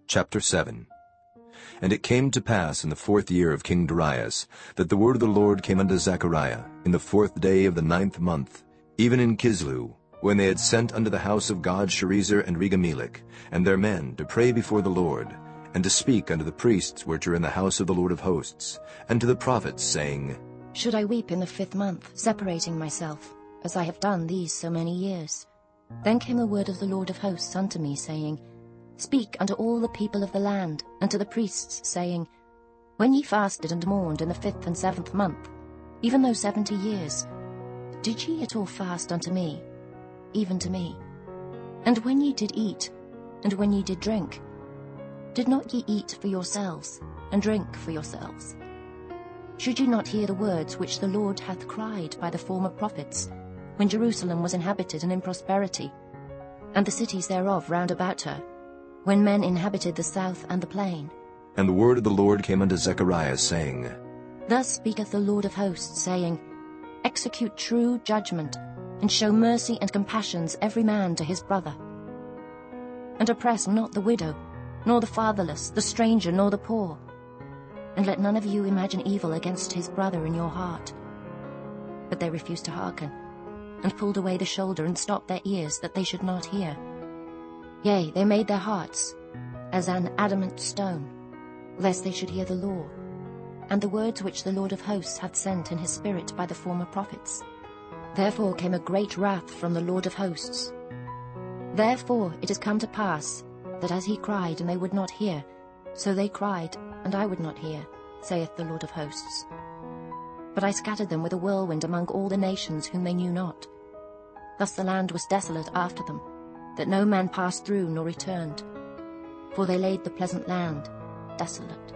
Chapter 7. And it came to pass in the 4th year of King Darius, that the word of the Lord came unto Zechariah in the 4th day of the 9th month, even in Kislu, when they had sent unto the house of God Sherezer and Regamelech, and their men, to pray before the Lord, and to speak unto the priests which are in the house of the Lord of hosts, and to the prophets, saying, Should I weep in the 5th month, separating myself, as I have done these so many years? Then came the word of the Lord of hosts unto me, saying, Speak unto all the people of the land, and to the priests, saying, When ye fasted and mourned in the 5th and 7th month, even those 70 years, did ye at all fast unto me, even to me? And when ye did eat, and when ye did drink, did not ye eat for yourselves, and drink for yourselves? Should ye not hear the words which the Lord hath cried by the former prophets, when Jerusalem was inhabited and in prosperity, and the cities thereof round about her, when men inhabited the south and the plain? And the word of the Lord came unto Zechariah, saying, Thus speaketh the Lord of hosts, saying, Execute true judgment, and show mercy and compassions every man to his brother. And oppress not the widow, nor the fatherless, the stranger, nor the poor. And let none of you imagine evil against his brother in your heart. But they refused to hearken, and pulled away the shoulder, and stopped their ears, that they should not hear. Yea, they made their hearts as an adamant stone, lest they should hear the law, and the words which the Lord of hosts hath sent in his spirit by the former prophets. Therefore came a great wrath from the Lord of hosts. Therefore it is come to pass, that as he cried, and they would not hear, so they cried, and I would not hear, saith the Lord of hosts. But I scattered them with a whirlwind among all the nations whom they knew not. Thus the land was desolate after them, that no man passed through nor returned. For they laid the pleasant land desolate.